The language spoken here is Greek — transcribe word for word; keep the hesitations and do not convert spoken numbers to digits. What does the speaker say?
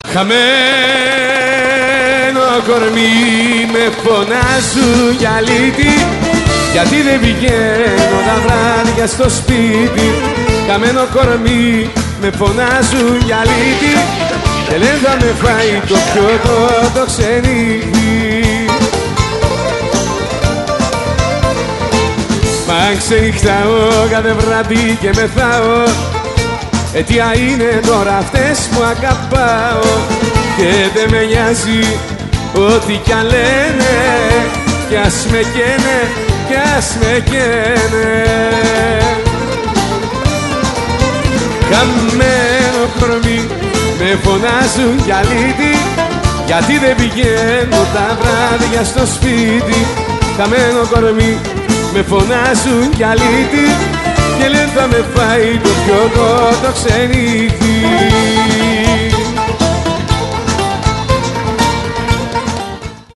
Χαμένο κορμί με φωνάζουν για αλήτη, γιατί δεν πηγαίνω τα βράδια στο σπίτι. Χαμένο κορμί με φωνάζουν για αλήτη, και λένε θα με φάει το πιωτό το ξενύχτη. Μα ξενυχτάω κάθε βράδυ και μεθάω, αιτία είναι τώρα αυτές που αγαπάω. Και δεν με νοιάζει ό,τι κι αν λένε, κι ας με καίνε, κι ας με καίνε. Χαμένο κορμί με φωνάζουν για αλήτη, γιατί δεν πηγαίνω τα βράδια στο σπίτι. Χαμένο κορμί με φωνάζουν για αλήτη, και λένε θα με φάει το πιωτό το ξενύχτη.